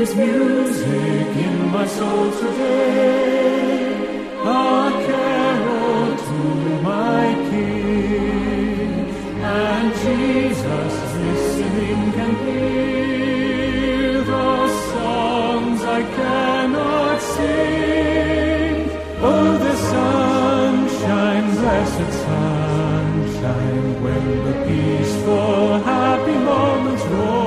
is music in my soul today, a carol to my King, and Jesus listening can hear the songs I cannot sing. Oh, the sunshine, blessed sunshine, when the peaceful, happy moments roll.